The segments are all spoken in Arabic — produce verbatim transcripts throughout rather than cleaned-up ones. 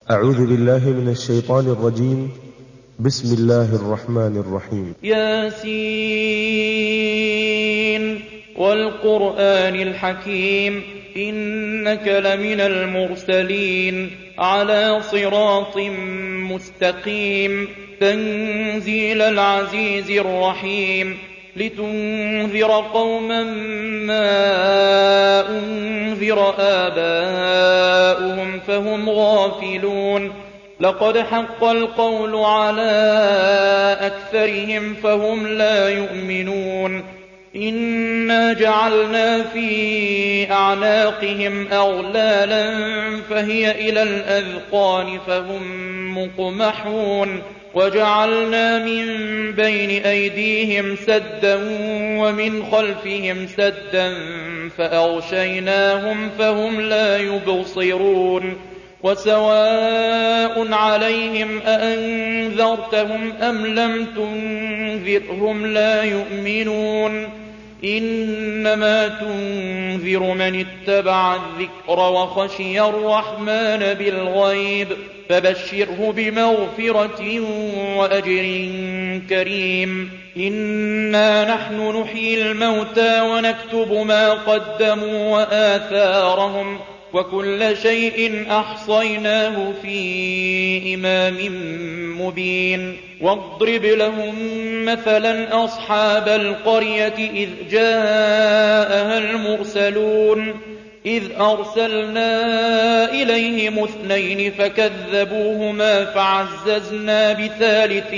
أعوذ بالله من الشيطان الرجيم. بسم الله الرحمن الرحيم. ياسين والقرآن الحكيم إنك لمن المرسلين على صراط مستقيم تنزيل العزيز الرحيم لتنذر قوما ما أنذر آباؤهم فهم غافلون لقد حق القول على أكثرهم فهم لا يؤمنون إنا جعلنا في أعناقهم أغلالا فهي إلى الأذقان فهم مقمحون وجعلنا من بين أيديهم سدا ومن خلفهم سدا فأغشيناهم فهم لا يبصرون وسواء عليهم أأنذرتهم أم لم تنذرهم لا يؤمنون إنما تنذر من اتبع الذكر وخشي الرحمن بالغيب فبشره بمغفرة وأجر كريم إنا نحن نحيي الموتى ونكتب ما قدموا وآثارهم وكل شيء أحصيناه في إمام مبين واضرب لهم مثلا أصحاب القرية إذ جاءها المرسلون إذ أرسلنا إليهم اثنين فكذبوهما فعززنا بثالث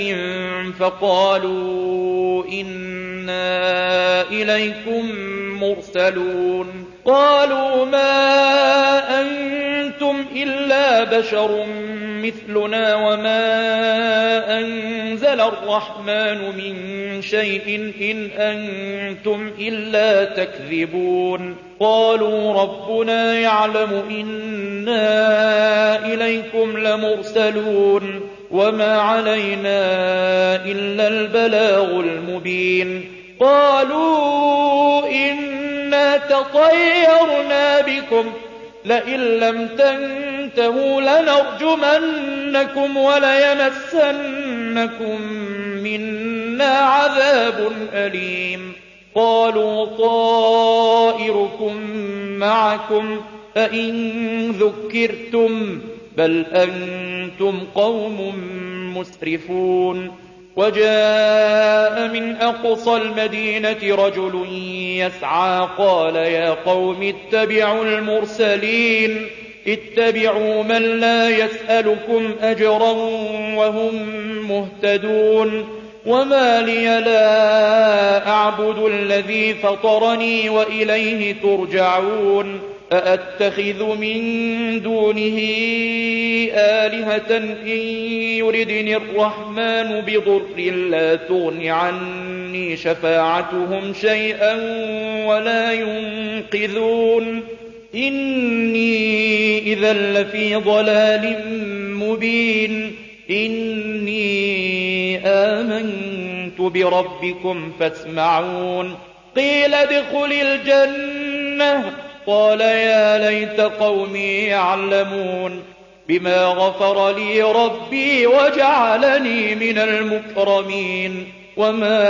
فقالوا إنا إليكم مرسلون قالوا ما أنتم إلا بشر مثلنا وما أنزل الرحمن من شيء إن أنتم إلا تكذبون قالوا ربنا يعلم إنا إليكم لمرسلون وما علينا إلا البلاغ المبين قالوا إنا تطيرنا بكم لئن لم تنتهوا لنرجمنكم وليمسنكم منا عذاب أليم قالوا طائركم معكم أئن ذكرتم بل أنتم قوم مسرفون وجاء من أقصى المدينة رجل يسعى قال يا قوم اتبعوا المرسلين اتبعوا من لا يسألكم أجرا وهم مهتدون وما لي لا أعبد الذي فطرني وإليه ترجعون أأتخذ من دونه آلهة إن يردني الرحمن بضر لا تغن عني شفاعتهم شيئا ولا ينقذون إني إذا لفي ضلال مبين إني آمنت بربكم فاسمعون قيل ادخل الجنة قال يا ليت قومي يعلمون بما غفر لي ربي وجعلني من المكرمين وما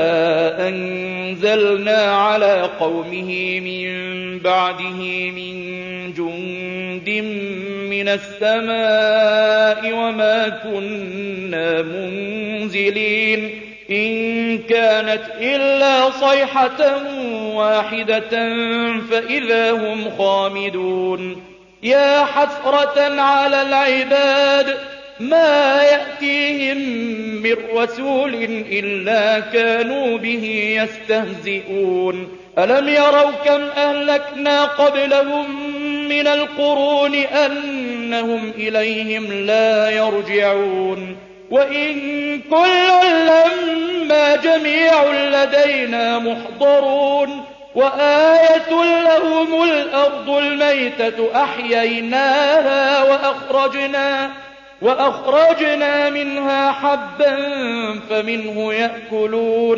أنزلنا على قومه من بعده من جند من السماء وما كنا منزلين إن كانت إلا صيحة واحدة فإذا هم خامدون يا حسرة على العباد ما يأتيهم من رسول إلا كانوا به يستهزئون ألم يروا كم أهلكنا قبلهم من القرون أنهم إليهم لا يرجعون وإن كل لما جميع لدينا محضرون وآية لهم الأرض الميتة أحييناها وأخرجنا وأخرجنا منها حبا فمنه يأكلون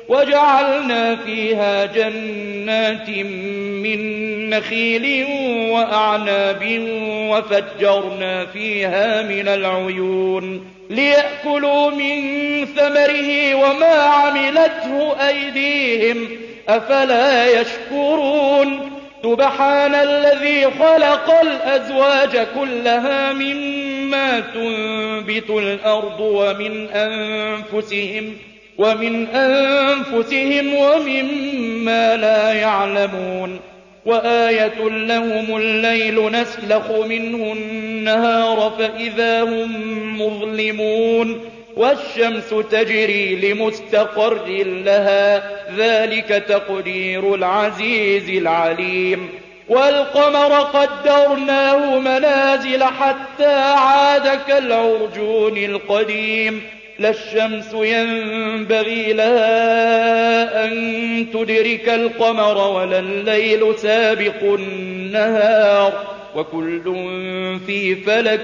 وجعلنا فيها جنات من نخيل وأعناب وفجرنا فيها من العيون ليأكلوا من ثمره وما عملته أيديهم أفلا يشكرون سبحان الذي خلق الأزواج كلها مما تنبت الأرض ومن أنفسهم ومن أنفسهم ومما لا يعلمون وآية لهم الليل نسلخ منه النهار فإذا هم مظلمون والشمس تجري لمستقر لها ذلك تقدير العزيز العليم والقمر قدرناه منازل حتى عاد كالعرجون القديم لا الشمس ينبغي لها أن تدرك القمر ولا الليل سابق النهار وكل في فلك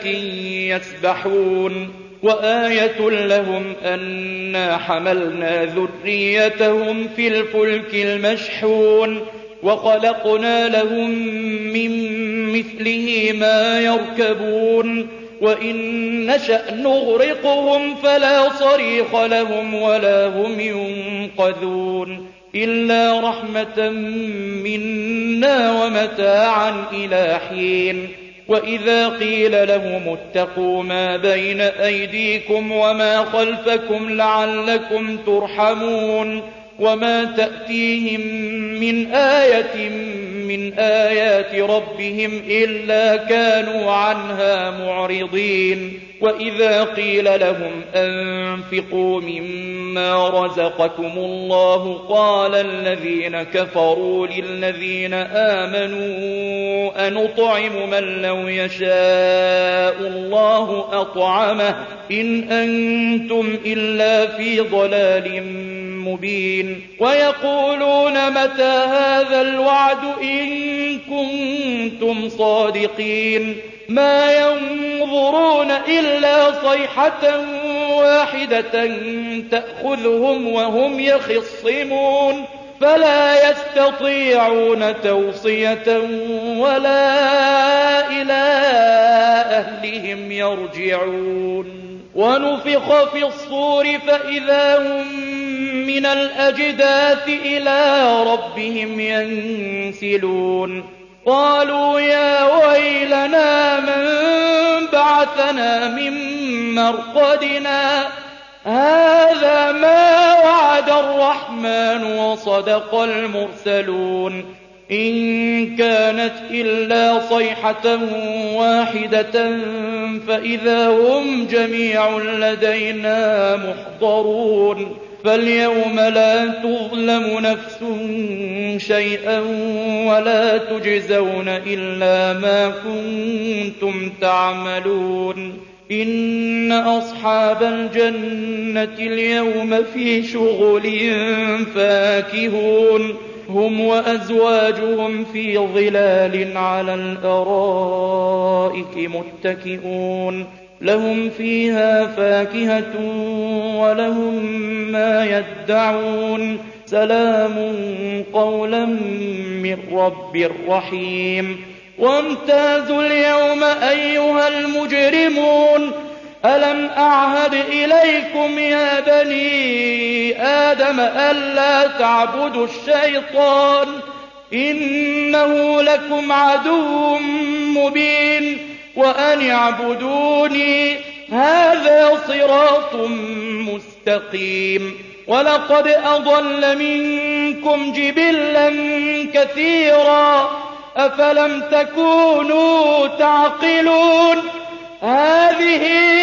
يسبحون وآية لهم أنا حملنا ذريتهم في الفلك المشحون وخلقنا لهم من مثله ما يركبون وإن نشأ نغرقهم فلا صريخ لهم ولا هم ينقذون إلا رحمة منا ومتاعا إلى حين وإذا قيل لهم اتقوا ما بين أيديكم وما خلفكم لعلكم ترحمون وما تأتيهم من آية من آيات ربهم إلا كانوا عنها معرضين وإذا قيل لهم أنفقوا مما رزقكم الله قال الذين كفروا للذين آمنوا أنطعم من لو يشاء الله أطعمه إن أنتم إلا في ضلال مبين ويقولون متى هذا الوعد إن كنتم صادقين ما ينظرون إلا صيحة واحدة تأخذهم وهم يخصمون فلا يستطيعون توصية ولا إلى أهلهم يرجعون ونفخ في الصور فإذا هم من الأجداث إلى ربهم ينسلون قالوا يا ويلنا من بعثنا من مرقدنا هذا ما وعد الرحمن وصدق المرسلون إن كانت إلا صيحة واحدة فإذا هم جميع لدينا محضرون فاليوم لا تظلم نفس شيئا ولا تجزون إلا ما كنتم تعملون إن أصحاب الجنة اليوم في شغل فاكهون هم وأزواجهم في ظلال على الأرائك متكئون لهم فيها فاكهة ولهم ما يدعون سلام قولا من رب رحيم وامتازوا اليوم أيها المجرمون ألم أعهد إليكم يا بني آدم ألا تعبدوا الشيطان إنه لكم عدو مبين وأن اعبدوني هذا صراط مستقيم ولقد أضل منكم جبلا كثيرا أفلم تكونوا تعقلون هذه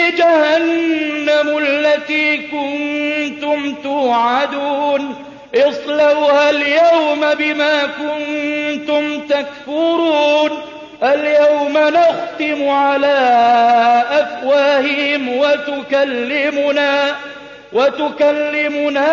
جهنم التي كنتم توعدون اصلوها اليوم بما كنتم تكفرون اليوم نختم على أفواههم وتكلمنا وتكلمنا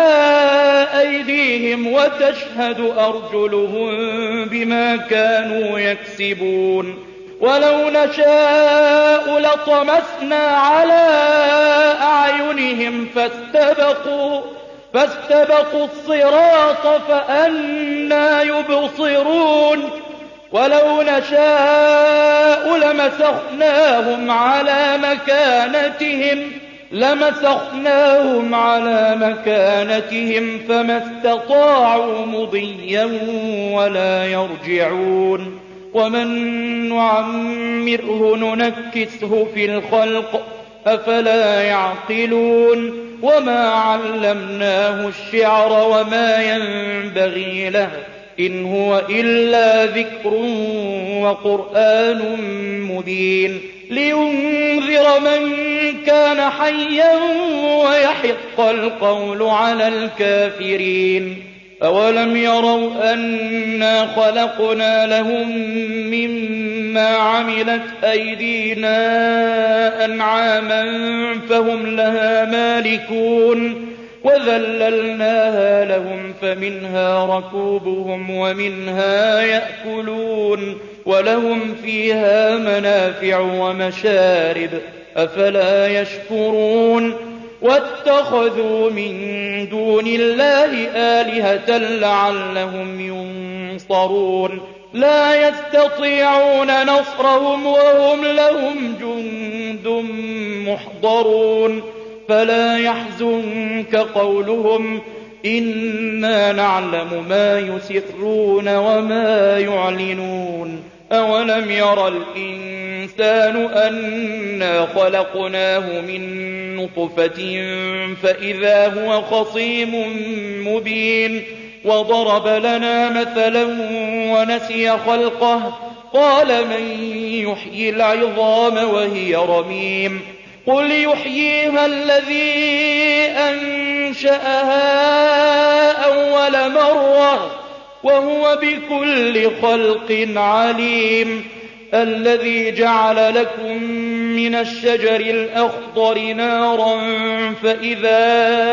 أيديهم وتشهد أرجلهم بما كانوا يكسبون ولو نشاء لطمسنا على أعينهم فاستبقوا فاستبقوا الصراط فأنى يبصرون ولو نشاء لمسخناهم على مكانتهم لمسخناهم على مكانتهم فما استطاعوا مضيا ولا يرجعون ومن نعمره ننكسه في الخلق أفلا يعقلون وما علمناه الشعر وما ينبغي له إن هو إلا ذكر وقرآن مبين لينذر من كان حيا ويحق القول على الكافرين أولم يروا أنا خلقنا لهم مما عملت أيدينا أنعاما فهم لها مالكون وذللناها لهم فمنها ركوبهم ومنها يأكلون ولهم فيها منافع ومشارب أفلا يشكرون واتخذوا من دون الله آلهة لعلهم ينصرون لا يستطيعون نصرهم وهم لهم جند محضرون فلا يحزنك قولهم إنا نعلم ما يسرون وما يعلنون أولم ير الإنسان أنا خلقناه من نطفة فإذا هو خصيم مبين وضرب لنا مثلا ونسي خلقه قال من يحيي العظام وهي رميم قل يحييها الذي أنشأها أول مرة وهو بكل خلق عليم الذي جعل لكم من الشجر الأخضر نارا فإذا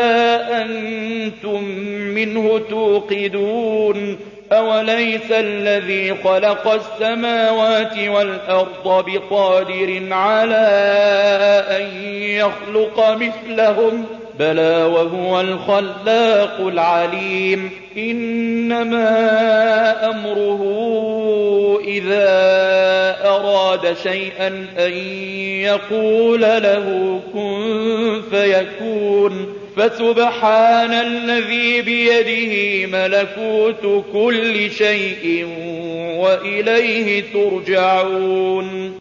أنتم منه توقدون أوليس الذي خلق السماوات والأرض بقادر على أن يخلق مثلهم بلى وهو الخلاق العليم إنما أمره إذا أراد شيئا أن يقول له كن فيكون فسبحان الذي بيده ملكوت كل شيء وإليه ترجعون